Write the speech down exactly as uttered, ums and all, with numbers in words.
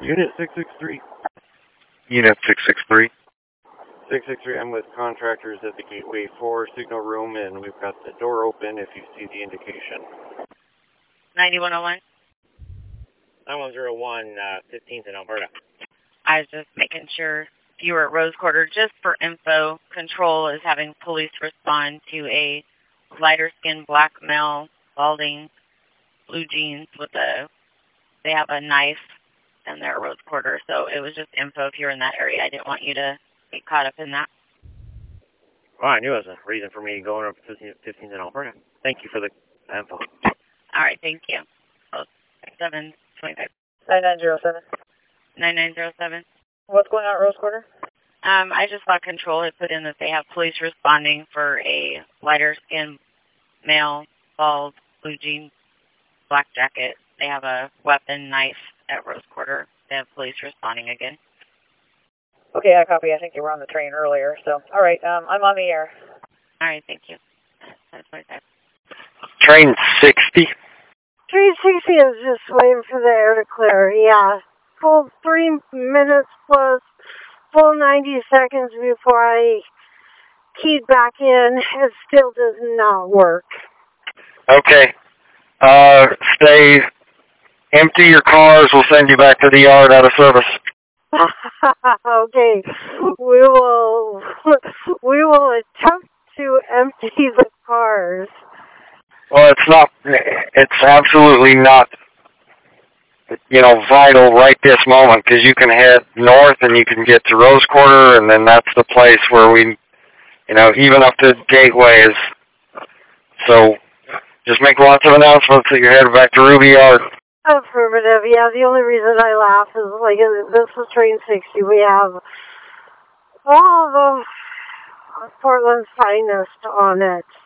Unit six six three. Unit six six three. six six three, I'm with contractors at the Gateway four signal room, and we've got the door open if you see the indication. ninety-one oh one. nine one zero one, uh, fifteenth in Alberta. I was just making sure you were at Rose Quarter. Just for info, Control is having police respond to a lighter-skinned black male, balding, blue jeans with a, they have a knife in their Rose Quarter. So it was just info if you're in that area. I didn't want you to get caught up in that. Well, I knew it was a reason for me going up to fifteenth in Alberta. Thank you for the info. All right, thank you. Oh, seven twenty-five. nine nine zero seven. nine nine zero seven. What's going on at Rose Quarter? Um, I just saw Control had put in that they have police responding for a lighter-skinned male, bald, blue jeans, black jacket. They have a weapon, knife at Rose Quarter. They have police responding again. Okay, I copy. I think you were on the train earlier. So, all right, um, I'm on the air. All right, thank you. seven twenty-five. Train sixty. Train sixty is just waiting for the air to clear, yeah. Full three minutes plus full ninety seconds before I keyed back in. It still does not work. Okay. Uh, stay empty your cars. We'll send you back to the yard out of service. Okay. We will, we will attempt to empty the cars. Well, it's not, it's absolutely not, you know, vital right this moment, because you can head north and you can get to Rose Quarter, and then that's the place where we, you know, even up to Gateway is, so just make lots of announcements that you're headed back to Ruby Yard. Affirmative, yeah. The only reason I laugh is, like, this is Train sixty. We have all the Portland's finest on it.